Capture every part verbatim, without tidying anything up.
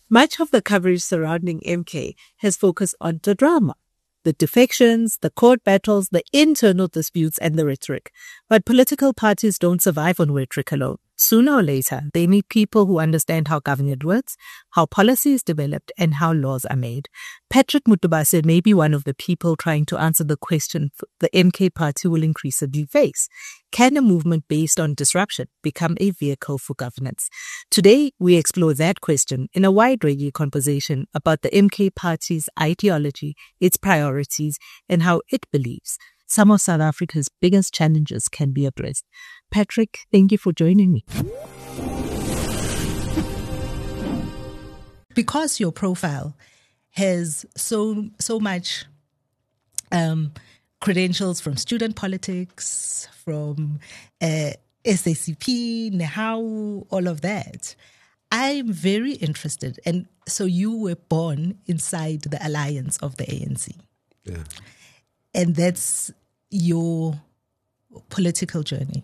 Much of the coverage surrounding M K has focused on the drama, the defections, the court battles, the internal disputes, and the rhetoric. But political parties don't survive on rhetoric alone. Sooner or later, they need people who understand how government works, how policy is developed, and how laws are made. Patrick Mutubase may be one of the people trying to answer the question the M K party will increasingly face. Can a movement based on disruption become a vehicle for governance? Today, we explore that question in a wide-ranging conversation about the M K party's ideology, its priorities, and how it believes some of South Africa's biggest challenges can be addressed. Patrick, thank you for joining me. Because your profile has so so much um, credentials from student politics, from uh, S A C P, Nehawu, all of that, I'm very interested. And so you were born inside the alliance of the A N C. Yeah. And that's your political journey.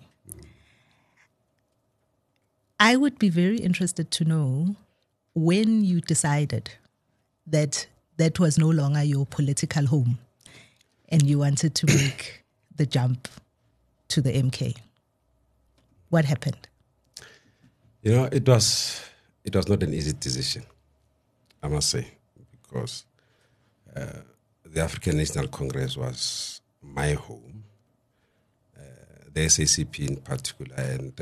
I would be very interested to know when you decided that that was no longer your political home and you wanted to make the jump to the M K. What happened? You know, it was it was not an easy decision, I must say, because uh, the African National Congress was my home, uh, the S A C P in particular, and uh,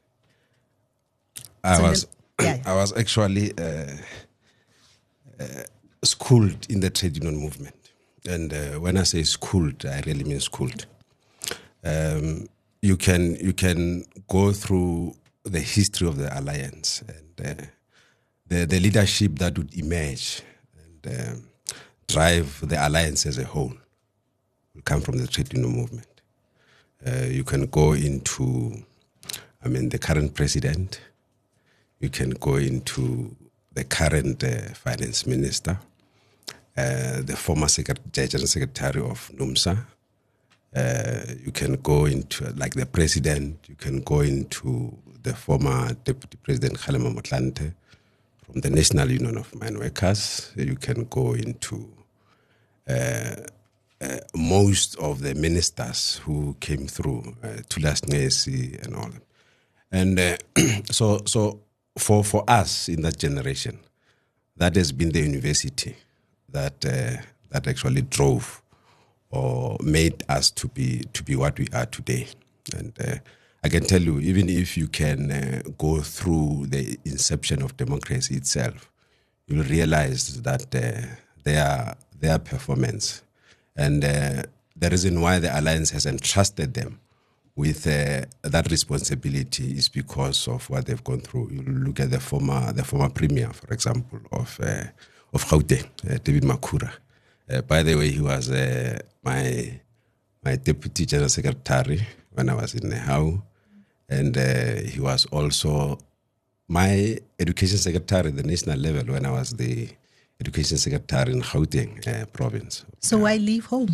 I so was yeah. I was actually uh, uh, schooled in the trade union movement, and uh, when I say schooled, I really mean schooled. Um, you can you can go through the history of the alliance and uh, the the leadership that would emerge and um, drive the alliance as a whole will come from the trade union movement. Uh, you can go into, I mean, the current president. You can go into the current uh, finance minister, uh, the former secretary, general secretary of NUMSA. Uh, you can go into, like the president, you can go into the former deputy president, Kgalema Motlanthe, from the National Union of Mine Workers. You can go into uh, uh, most of the ministers who came through, uh, Thulas Nxesi and all that. And uh, so, so for, for us in that generation, that has been the university that uh, that actually drove or made us to be to be what we are today. And uh, I can tell you, even if you can uh, go through the inception of democracy itself, you'll realize that uh, their their performance and uh, the reason why the alliance has entrusted them with uh, that responsibility is because of what they've gone through. You look at the former the former premier, for example, of uh, of Gauteng, uh, David Makhura. Uh, by the way, he was uh, my my deputy general secretary when I was in Nehawu, and uh, he was also my education secretary at the national level when I was the education secretary in Gauteng uh, province. So why leave home?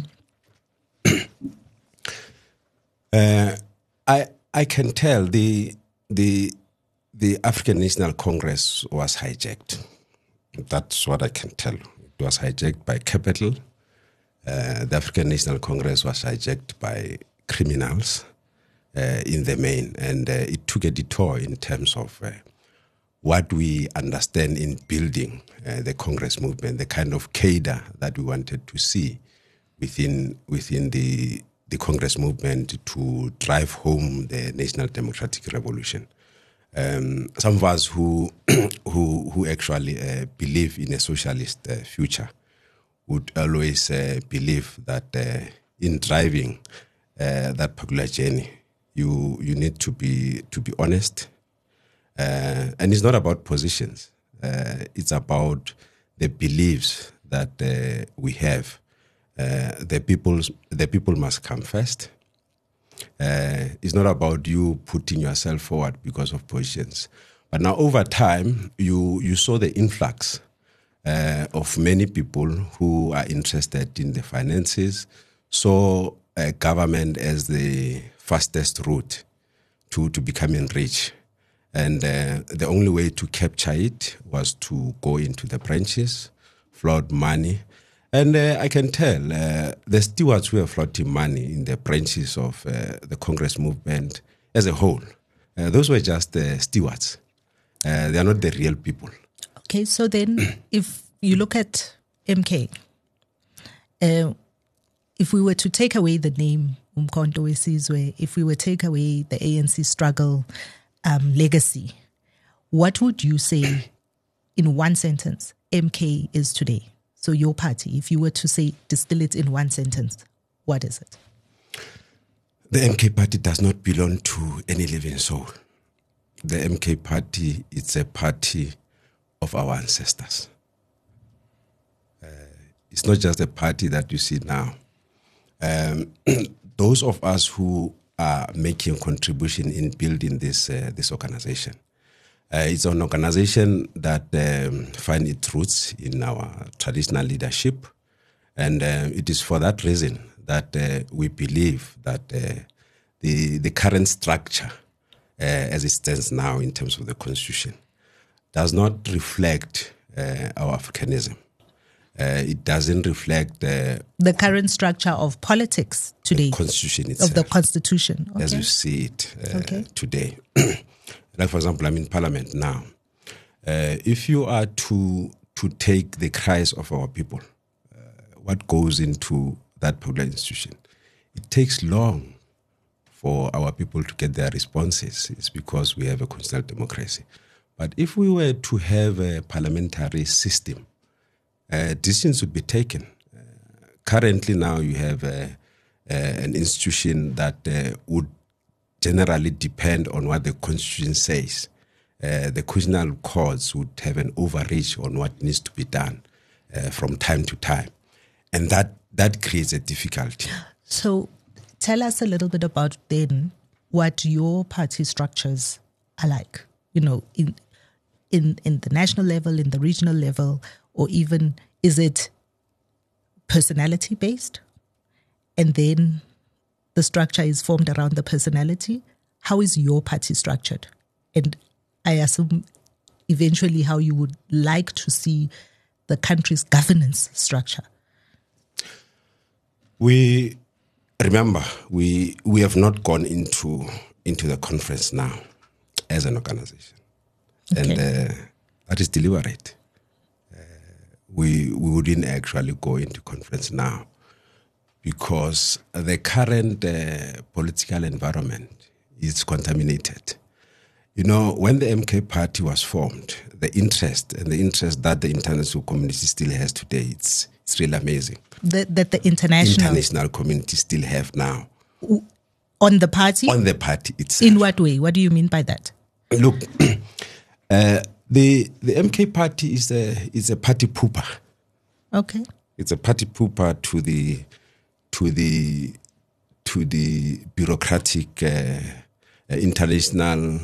uh, I I can tell the the the African National Congress was hijacked. That's what I can tell. It was hijacked by capital. Uh, the African National Congress was hijacked by criminals uh, in the main, and uh, it took a detour in terms of uh, what we understand in building uh, the Congress movement, the kind of cadre that we wanted to see within within the the Congress movement to drive home the national democratic revolution. Um, some of us who who who actually uh, believe in a socialist uh, future would always uh, believe that uh, in driving uh, that particular journey, you you need to be to be honest, uh, and it's not about positions. Uh, it's about the beliefs that uh, we have. Uh, the people's the people must come first. Uh, it's not about you putting yourself forward because of positions. But now over time, you, you saw the influx uh, of many people who are interested in the finances, saw uh, government as the fastest route to, to becoming rich. And uh, the only way to capture it was to go into the branches, float money. And uh, I can tell uh, the stewards who are floating money in the branches of uh, the Congress movement as a whole, uh, those were just the stewards. Uh, they are not the real people. Okay, so then if you look at M K, uh, if we were to take away the name Umkhonto weSizwe, if we were to take away the A N C struggle um, legacy, what would you say in one sentence M K is today? So your party, if you were to say, distill it in one sentence, what is it? The M K party does not belong to any living soul. The M K party, it's a party of our ancestors. Uh, it's not just a party that you see now. Um, those of us who are making contribution in building this uh, this organization, uh, it's an organization that um, finds its roots in our traditional leadership, and uh, it is for that reason that uh, we believe that uh, the the current structure, uh, as it stands now in terms of the constitution, does not reflect uh, our Africanism. Uh, it doesn't reflect uh, the current structure of politics today, the constitution itself, of the constitution, okay. as you see it uh, okay. today. Like, for example, I'm in Parliament now. Uh, if you are to to take the cries of our people, uh, what goes into that public institution, it takes long for our people to get their responses. It's because we have a constitutional democracy. But if we were to have a parliamentary system, uh, decisions would be taken. Uh, currently now you have uh, uh, an institution that uh, would generally depend on what the constitution says. Uh, the constitutional courts would have an overreach on what needs to be done uh, from time to time. And that, that creates a difficulty. So tell us a little bit about then what your party structures are like, you know, in in in the national level, in the regional level, or even is it personality based? And then the structure is formed around the personality. How is your party structured? And I assume eventually how you would like to see the country's governance structure. We remember we we have not gone into into the conference now as an organization, okay. and uh, that is deliberate. Uh, we we wouldn't actually go into conference now because the current uh, political environment is contaminated. You know, when the M K party was formed, the interest and the interest that the international community still has today, it's it's really amazing. The, that the international international community still have now. On the party? On the party itself. In what way? What do you mean by that? Look, uh, the the M K party is a is a party pooper. Okay. It's a party pooper to the to the to the bureaucratic uh, uh, international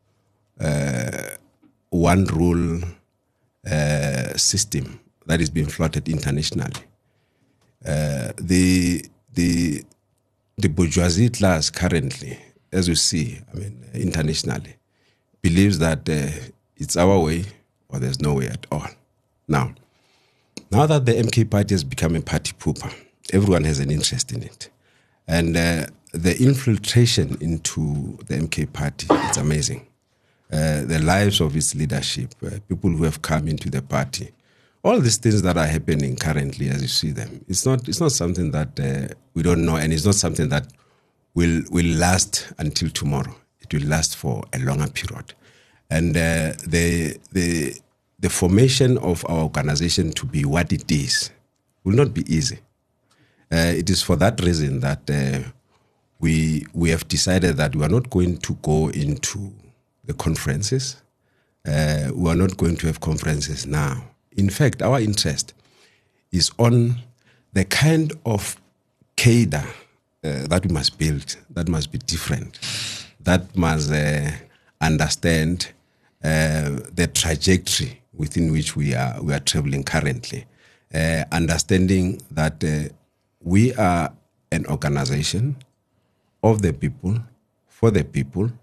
uh, one rule uh, system that is being floated internationally. Uh, the the the bourgeoisie class currently, as you see, I mean, internationally, believes that uh, it's our way or there's no way at all. Now, now that the M K party has become a party pooper, everyone has an interest in it. And uh, the infiltration into the M K party is amazing. Uh, the lives of its leadership, uh, people who have come into the party, all these things that are happening currently as you see them, it's not it's not something that uh, we don't know, and it's not something that will will last until tomorrow. It will last for a longer period. And uh, the the the formation of our organization to be what it is will not be easy. Uh, it is for that reason that uh, we we have decided that we are not going to go into the conferences. Uh, we are not going to have conferences now. In fact, our interest is on the kind of cadre uh, that we must build, that must be different, that must uh, understand uh, the trajectory within which we are we are traveling currently, uh, understanding that uh, we are an organization of the people, for the people,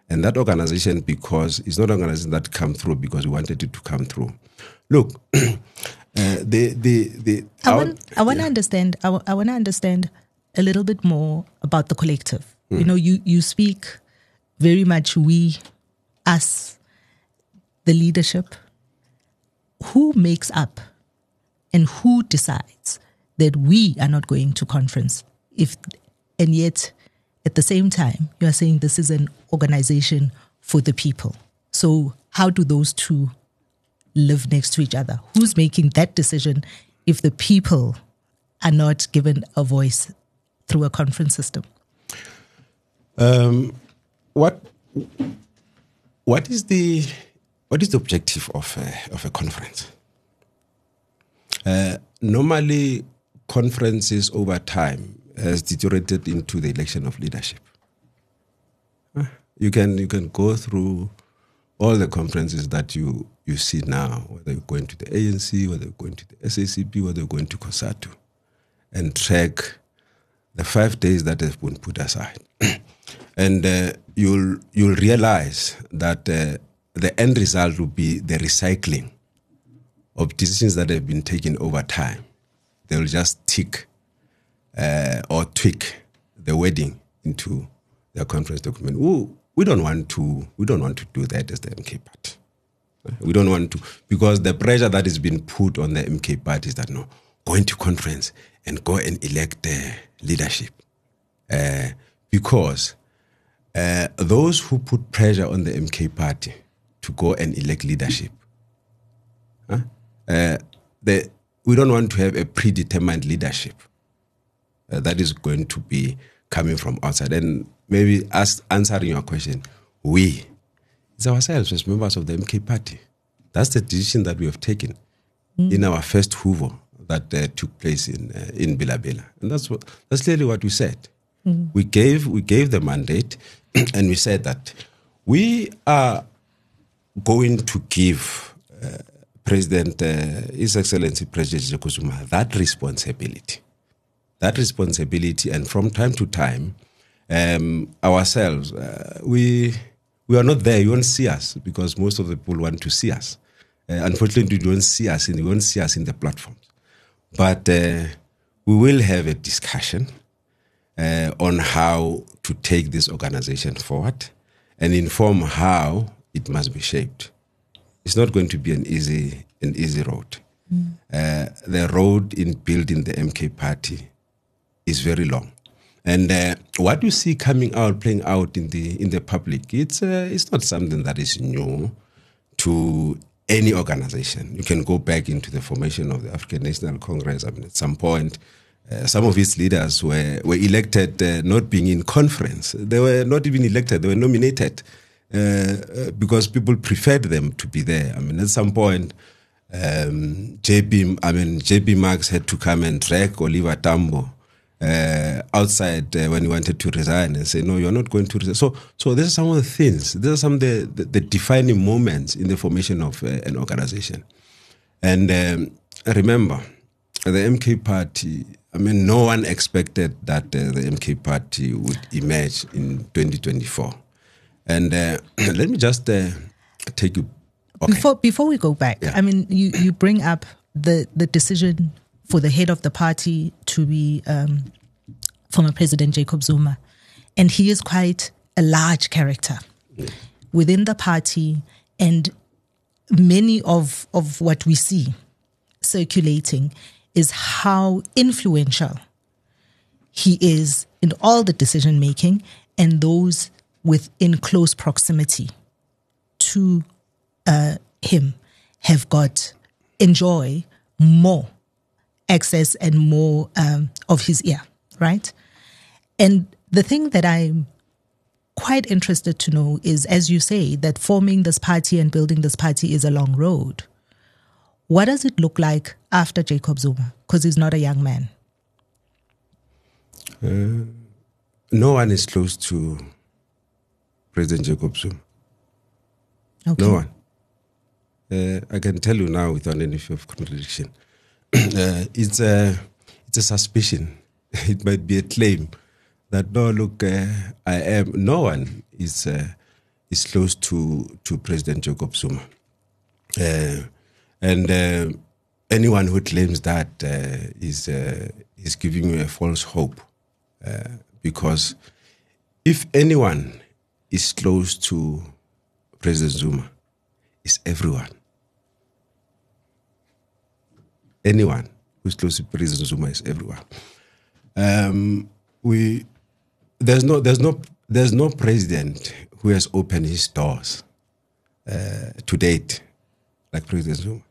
And that organization, because it's not an organization that come through because we wanted it to come through. Look, uh, the the the. I want I want to yeah. understand. I, w- I want to understand a little bit more about the collective. Mm. You know, you you speak very much we, us, the leadership. Who makes up and who decides that we are not going to conference? If and yet, at the same time, you are saying this is an organization for the people. So how do those two live next to each other? Who's making that decision if the people are not given a voice through a conference system? Um, what what is the what is the objective of a, of a conference? Uh, normally, conferences over time has deteriorated into the election of leadership. Uh, you can you can go through all the conferences that you, you see now, whether you're going to the A N C, whether you're going to the S A C P, whether you're going to COSATU, and track the five days that have been put aside. And uh, you'll you'll realize that uh, the end result will be the recycling of decisions that have been taken over time. They'll just tick uh, or tweak the wording into their conference document. Ooh, we don't want to. We don't want to do that as the M K party. We don't want to, because the pressure that has been put on the M K party is that no, go into conference and go and elect the leadership, uh, because uh, those who put pressure on the M K party to go and elect leadership, huh? uh, the, we don't want to have a predetermined leadership uh, that is going to be coming from outside. And maybe as answering your question, we, it's ourselves as members of the M K party. That's the decision that we have taken mm. in our first Hoover that uh, took place in uh, in Bela-Bela, and that's what that's clearly what we said. Mm. We gave we gave the mandate, and we said that we are going to give uh, President uh, His Excellency President Jacob Zuma that responsibility, that responsibility, and from time to time, um, ourselves uh, we. We are not there. You won't see us because most of the people want to see us. Uh, unfortunately, you don't see us, and you won't see us in the platforms. But uh, we will have a discussion uh, on how to take this organization forward and inform how it must be shaped. It's not going to be an easy, an easy road. Mm. Uh, the road in building the M K party is very long. And uh, what you see coming out, playing out in the in the public, it's uh, it's not something that is new to any organization. You can go back into the formation of the African National Congress. I mean, at some point, uh, some of its leaders were were elected uh, not being in conference. They were not even elected; they were nominated uh, because people preferred them to be there. I mean, at some point, um, J P, I mean, J P Marks had to come and drag Oliver Tambo Uh, outside uh, when he wanted to resign and say, no, you're not going to resign. So, so these are some of the things. These are some of the, the, the defining moments in the formation of uh, an organization. And um, remember, the M K party, I mean, no one expected that uh, the M K party would emerge in twenty twenty-four. And uh, let me just uh, take you... Okay. Before before we go back, yeah. I mean, you, you bring up the, the decision for the head of the party to be um, former President Jacob Zuma. And he is quite a large character yeah. within the party, and many of, of what we see circulating is how influential he is in all the decision making, and those within close proximity to uh, him have got enjoy more access and more um, of his ear, right? And the thing that I'm quite interested to know is, as you say, that forming this party and building this party is a long road. What does it look like after Jacob Zuma? Because he's not a young man. Uh, no one is close to President Jacob Zuma. Okay. No one. Uh, I can tell you now without any fear of contradiction. Uh, it's a it's a suspicion. It might be a claim that no, look, uh, I am. No one is uh, is close to, to President Jacob Zuma. Uh, and uh, anyone who claims that uh, is uh, is giving you a false hope, uh, because if anyone is close to President Zuma, it's everyone. Anyone who's close to President Zuma is everyone. Um, we there's no there's no there's no president who has opened his doors uh, to date like President Zuma.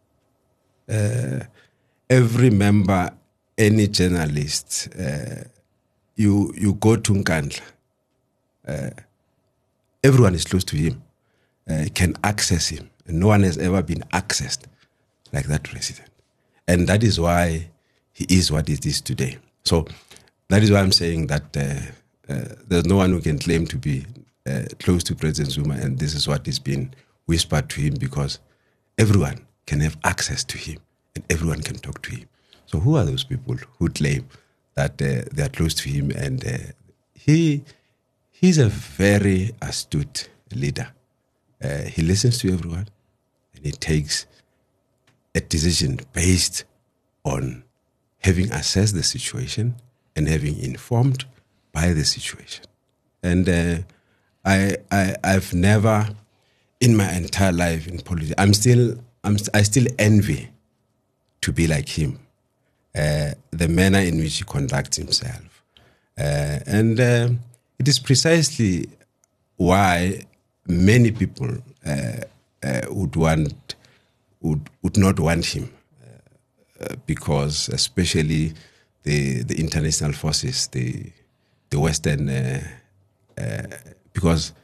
Uh, every member, any journalist, uh, you you go to Nkandla, uh, everyone is close to him, uh, can access him. And no one has ever been accessed like that president. And that is why he is what it is today. So that is why I'm saying that uh, uh, there's no one who can claim to be uh, close to President Zuma, and this is what is being whispered to him, because everyone can have access to him and everyone can talk to him. So who are those people who claim that uh, they are close to him? And uh, he he's a very astute leader. Uh, he listens to everyone and he takes a decision based on having assessed the situation and having informed by the situation. And uh, I, I I've never in my entire life in politics, I'm still I'm, I still envy to be like him, uh, the manner in which he conducts himself. Uh, and uh, it is precisely why many people uh, uh, would want, would, would not want him, uh, because especially the the international forces, the the Western, uh, uh, because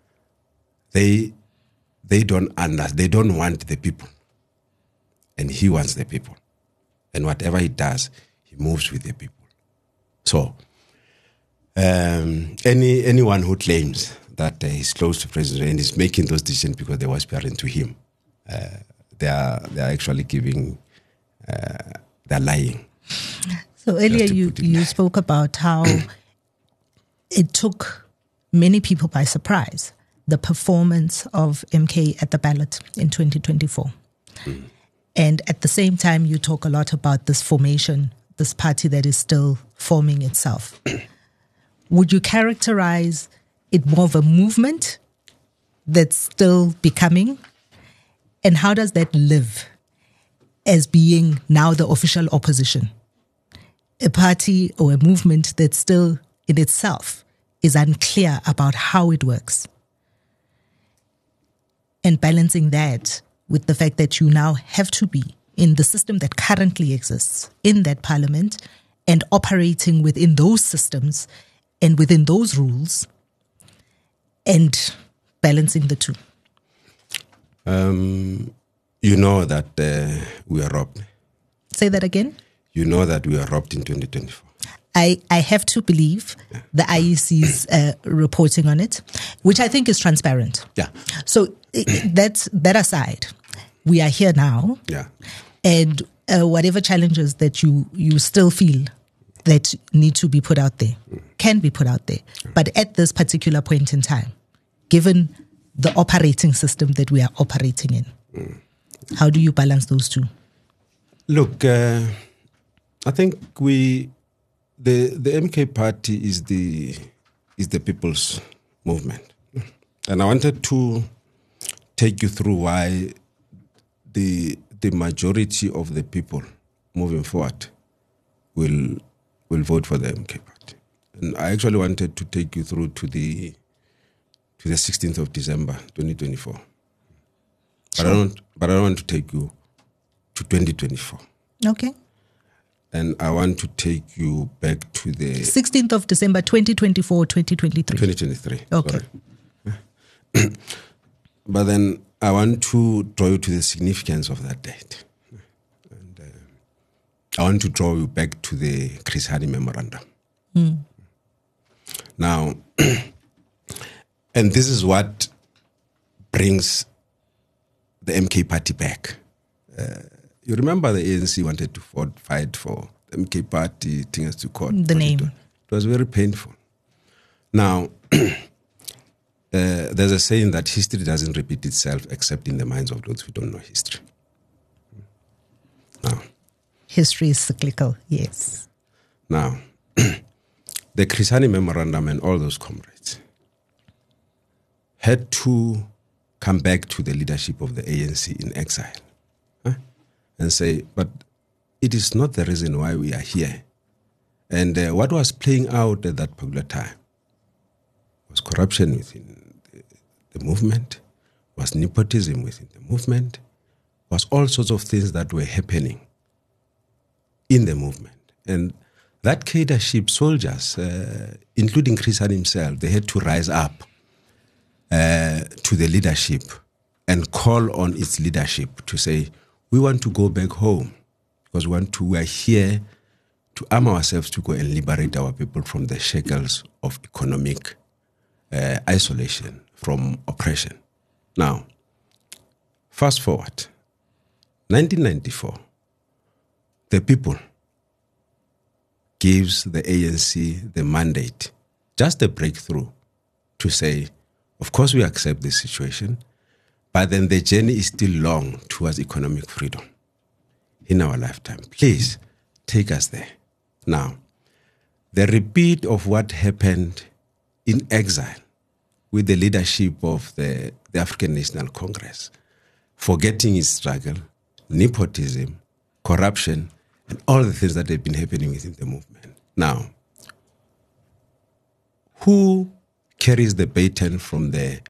they they don't under, they don't want the people. And he wants the people. And whatever he does, he moves with the people. So, um, any anyone who claims that uh, he's close to President and is making those decisions because they were aspiring to him, uh, they are they are actually giving, uh, they're lying. So earlier you, you spoke about how it took many people by surprise, the performance of M K at the ballot in twenty twenty-four. Mm. And at the same time, you talk a lot about this formation, this party that is still forming itself. Would you characterize it more of a movement that's still becoming? And how does that live as being now the official opposition? A party or a movement that still in itself is unclear about how it works. And balancing that with the fact that you now have to be in the system that currently exists in that parliament and operating within those systems and within those rules and balancing the two. Um, you know that uh, we are robbed. Say that again? You know that we are robbed in twenty twenty-four. I, I have to believe yeah. the I E C's uh, reporting on it, which I think is transparent. Yeah. So that's that aside, we are here now. Yeah. And uh, whatever challenges that you, you still feel that need to be put out there mm. can be put out there. Yeah. But at this particular point in time, given the operating system that we are operating in, mm. how do you balance those two? Look, uh, I think we... The the M K party is the is the people's movement, and I wanted to take you through why the the majority of the people moving forward will will vote for the M K party. And I actually wanted to take you through to the to the sixteenth of December, twenty twenty-four. But sure. I don't but I don't want to take you to twenty twenty-four. Okay. And I want to take you back to the sixteenth of December, twenty twenty-four, twenty twenty-three. twenty twenty-three. Okay. But then I want to draw you to the significance of that date. And uh, I want to draw you back to the Chris Hani Memorandum. Mm. Now, and this is what brings the M K party back. Uh, You remember the A N C wanted to fight for the M K party, things to court. The name. It was very painful. Now, uh, there's a saying that history doesn't repeat itself except in the minds of those who don't know history. Now, history is cyclical, yes. Now, the Chris Hani Memorandum and all those comrades had to come back to the leadership of the A N C in exile, huh? and say, but it is not the reason why we are here. And uh, what was playing out at that particular time was corruption within the, the movement, was nepotism within the movement, was all sorts of things that were happening in the movement. And that cadreship, soldiers, uh, including Chris Hani himself, they had to rise up uh, to the leadership and call on its leadership to say, we want to go back home because we want to, we are here to arm ourselves to go and liberate our people from the shackles of economic uh, isolation, from oppression. Now, fast forward, nineteen ninety-four, the people gives the A N C the mandate, just a breakthrough, to say, of course we accept this situation, but then the journey is still long towards economic freedom in our lifetime. Please take us there. Now, the repeat of what happened in exile with the leadership of the, the African National Congress, forgetting its struggle, nepotism, corruption, and all the things that have been happening within the movement. Now, who carries the baton from the